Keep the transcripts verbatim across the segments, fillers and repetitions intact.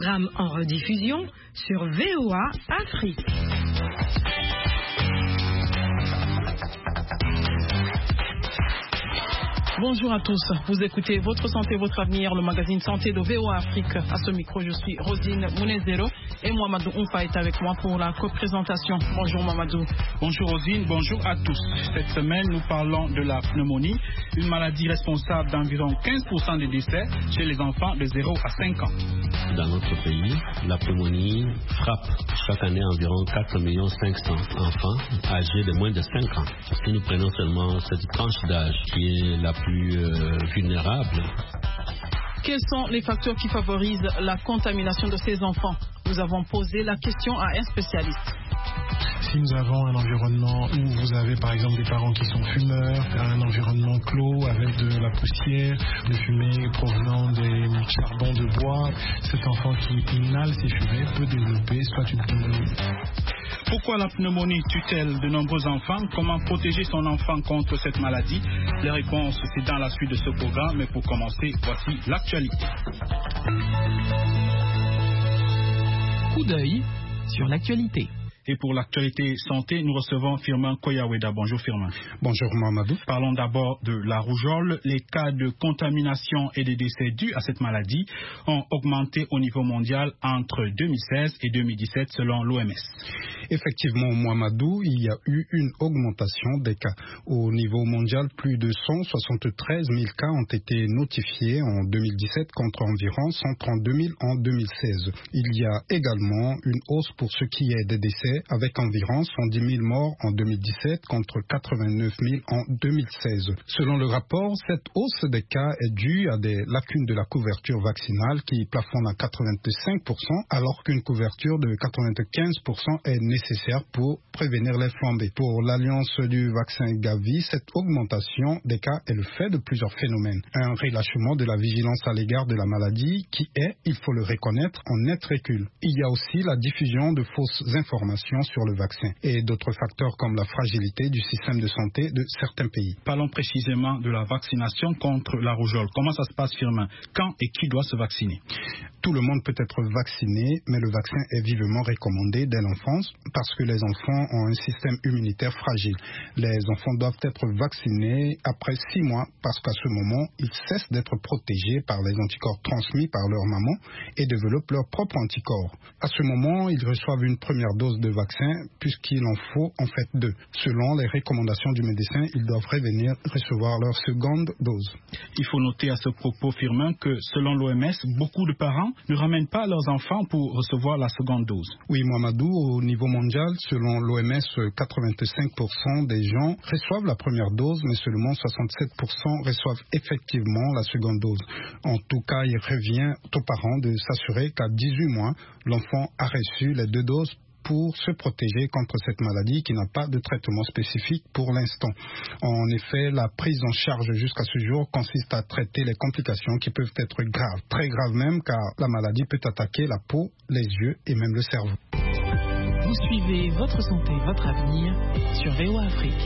Programme en rediffusion sur V O A Afrique. Bonjour à tous, vous écoutez Votre Santé, Votre Avenir, le magazine Santé de V O A Afrique. À ce micro, je suis Rosine Mounezero et Mamadou Oumfa est avec moi pour la co-présentation. Bonjour Mamadou. Bonjour Rosine, bonjour à tous. Cette semaine, nous parlons de la pneumonie, une maladie responsable d'environ quinze pour cent des décès chez les enfants de zéro à cinq ans. Dans notre pays, la pneumonie frappe chaque année environ quatre millions cinq cents enfants âgés de moins de cinq ans. Si nous prenons seulement cette tranche d'âge qui est la plus euh, vulnérable. Quels sont les facteurs qui favorisent la contamination de ces enfants? Nous avons posé la question à un spécialiste. Si nous avons un environnement où vous avez par exemple des parents qui sont fumeurs, un environnement clos avec de la poussière, de fumée provenant des charbons de bois, cet enfant qui inhale ces fumées peut développer soit une pneumonie. Pourquoi la pneumonie tue-t-elle de nombreux enfants? Comment protéger son enfant contre cette maladie? Les réponses, c'est dans la suite de ce programme, mais pour commencer, voici l'actualité. Coup d'œil sur l'actualité. Et pour l'actualité santé, nous recevons Firmin Koyaweda. Bonjour Firmin. Bonjour Mamadou. Parlons d'abord de la rougeole. Les cas de contamination et de décès dus à cette maladie ont augmenté au niveau mondial entre deux mille seize et deux mille dix-sept selon l'O M S. Effectivement, Mamadou, il y a eu une augmentation des cas. Au niveau mondial, plus de cent soixante-treize mille cas ont été notifiés en deux mille dix-sept contre environ cent trente-deux mille en deux mille seize. Il y a également une hausse pour ce qui est des décès, avec environ cent dix mille morts en deux mille dix-sept contre quatre-vingt-neuf mille en deux mille seize. Selon le rapport, cette hausse des cas est due à des lacunes de la couverture vaccinale qui plafonne à quatre-vingt-cinq pour cent alors qu'une couverture de quatre-vingt-quinze pour cent est nécessaire pour prévenir les flambées. Pour l'Alliance du vaccin Gavi, cette augmentation des cas est le fait de plusieurs phénomènes. Un relâchement de la vigilance à l'égard de la maladie qui est, il faut le reconnaître, en net recul. Il y a aussi la diffusion de fausses informations sur le vaccin et d'autres facteurs comme la fragilité du système de santé de certains pays. Parlons précisément de la vaccination contre la rougeole. Comment ça se passe, Firmin? Quand et qui doit se vacciner? Tout le monde peut être vacciné, mais le vaccin est vivement recommandé dès l'enfance parce que les enfants ont un système immunitaire fragile. Les enfants doivent être vaccinés après six mois parce qu'à ce moment, ils cessent d'être protégés par les anticorps transmis par leur maman et développent leurs propres anticorps. À ce moment, ils reçoivent une première dose de vaccin puisqu'il en faut en fait deux. Selon les recommandations du médecin, ils doivent revenir recevoir leur seconde dose. Il faut noter à ce propos, Firmin, que selon l'O M S, beaucoup de parents ne ramènent pas leurs enfants pour recevoir la seconde dose. Oui, Mamadou, au niveau mondial, selon l'O M S, quatre-vingt-cinq pour cent des gens reçoivent la première dose, mais seulement soixante-sept pour cent reçoivent effectivement la seconde dose. En tout cas, il revient aux parents de s'assurer qu'à dix-huit mois, l'enfant a reçu les deux doses pour se protéger contre cette maladie qui n'a pas de traitement spécifique pour l'instant. En effet, la prise en charge jusqu'à ce jour consiste à traiter les complications qui peuvent être graves, très graves même, car la maladie peut attaquer la peau, les yeux et même le cerveau. Vous suivez Votre Santé, Votre Avenir sur V O A Afrique.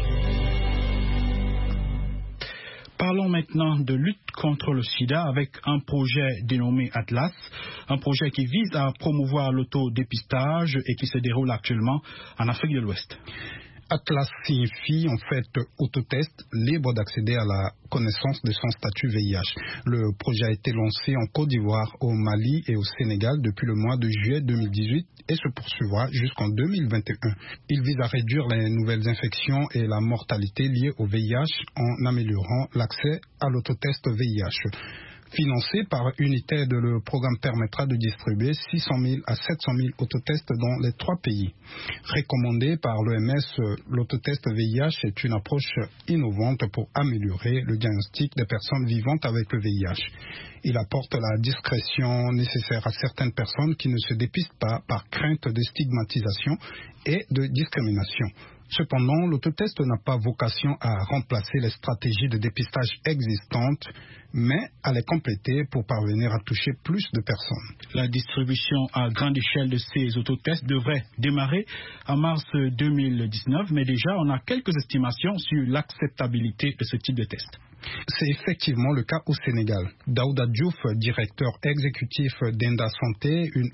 Parlons maintenant de lutte contre le sida avec un projet dénommé Atlas, un projet qui vise à promouvoir l'autodépistage et qui se déroule actuellement en Afrique de l'Ouest. Atlas signifie en fait autotest libre d'accéder à la connaissance de son statut V I H. Le projet a été lancé en Côte d'Ivoire, au Mali et au Sénégal depuis le mois de juillet deux mille dix-huit et se poursuivra jusqu'en deux mille vingt et un. Il vise à réduire les nouvelles infections et la mortalité liée au V I H en améliorant l'accès à l'autotest V I H. Financé par United, le programme permettra de distribuer six cent mille à sept cent mille autotests dans les trois pays. Recommandé par l'O M S, l'autotest V I H est une approche innovante pour améliorer le diagnostic des personnes vivantes avec le V I H. Il apporte la discrétion nécessaire à certaines personnes qui ne se dépistent pas par crainte de stigmatisation et de discrimination. Cependant, l'autotest n'a pas vocation à remplacer les stratégies de dépistage existantes, mais à les compléter pour parvenir à toucher plus de personnes. La distribution à grande échelle de ces autotests devrait démarrer en mars deux mille dix-neuf, mais déjà on a quelques estimations sur l'acceptabilité de ce type de test. C'est effectivement le cas au Sénégal. Daouda Diouf, directeur exécutif d'Enda Santé, une